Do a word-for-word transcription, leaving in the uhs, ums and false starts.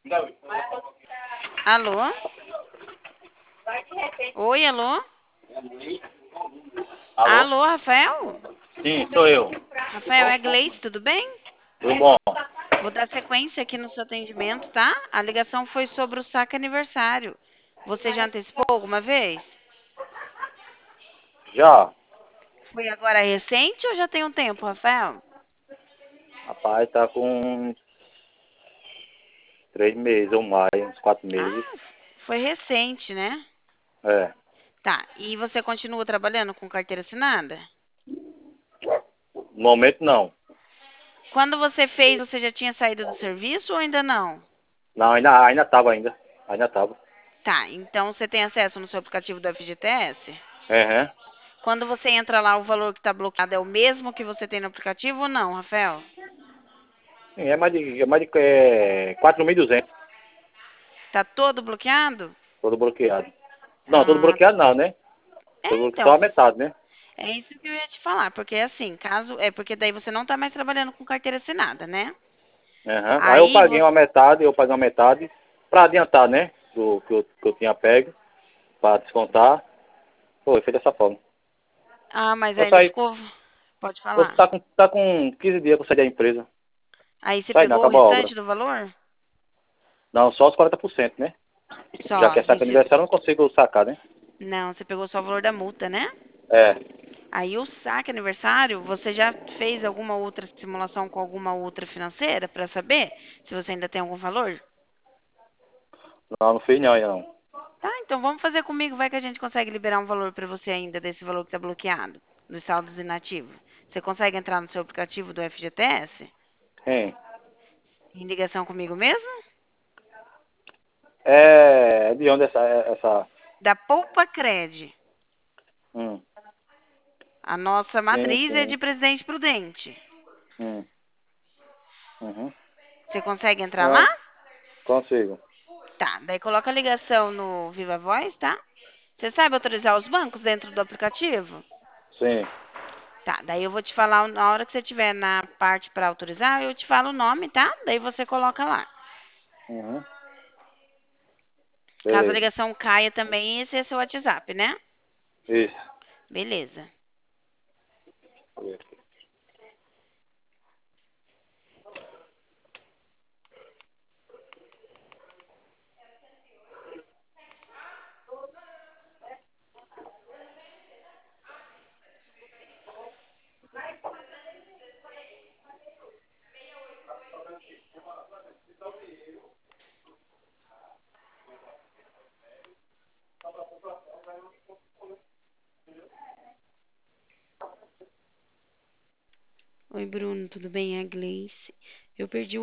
Alô? Oi, alô? Alô? Alô, Rafael? Sim, sou eu. Rafael, é Gleice, tudo bem? Tudo bom? Vou dar sequência aqui no seu atendimento, tá? A ligação foi sobre o saque aniversário. Você já antecipou alguma vez? Já. Foi agora recente ou já tem um tempo, Rafael? Rapaz, tá com três meses ou mais, uns quatro meses. Ah, foi recente, né? É. Tá, e você continua trabalhando com carteira assinada? No momento não. Quando você fez, você já tinha saído do serviço ou ainda não? Não, ainda, ainda tava ainda. Ainda tava. Tá, então você tem acesso no seu aplicativo do F G T S? Aham. Quando você entra lá, o valor que está bloqueado é o mesmo que você tem no aplicativo ou não, Rafael? Sim, é mais de, é mais de é, quatro mil e duzentos. Tá todo bloqueado? Todo bloqueado. Não, todo Ah, bloqueado não, né? Todo é, bloqueado, só então, a metade, né? é isso que eu ia te falar, porque assim, caso, é porque daí você não tá mais trabalhando com carteira assinada, né? Aham. Aí eu Aí paguei você, uma metade, eu paguei uma metade pra adiantar, né? Do que eu, que eu tinha pego, pra descontar. Foi, foi dessa forma. ah, mas Eu ainda saí, ficou, pode você falar. tá com, tá com quinze dias pra sair da empresa. Aí você Sai não, pegou o acabou a obra. restante do valor? Não, só os quarenta por cento, né? Já Só, que é saca rece- aniversário, eu não consigo sacar, né? não, você pegou só o valor da multa, né? É. Aí o saque aniversário, você já fez alguma outra simulação com alguma outra financeira para saber se você ainda tem algum valor? Não, não fiz não ainda não. Tá, então vamos fazer comigo, vai que a gente consegue liberar um valor para você ainda desse valor que está bloqueado, dos saldos inativos. Você consegue entrar no seu aplicativo do F G T S? Sim. Em ligação comigo mesmo? É, é de onde essa, essa... Da Poupa Cred. Hum, A nossa sim, matriz é sim. de Presidente Prudente. Hum, uhum. Você consegue entrar lá? Não, consigo. Tá, daí coloca a ligação no Viva Voz, tá? Você sabe autorizar os bancos dentro do aplicativo? Sim. Tá, daí eu vou te falar na hora que você estiver na parte para autorizar, eu te falo o nome, tá? Daí você coloca lá. Uhum. Caso a Beleza. ligação caia também, esse é seu WhatsApp, né? Isso. Beleza. Oi, Bruno, tudo bem? É a Gleice. Eu perdi o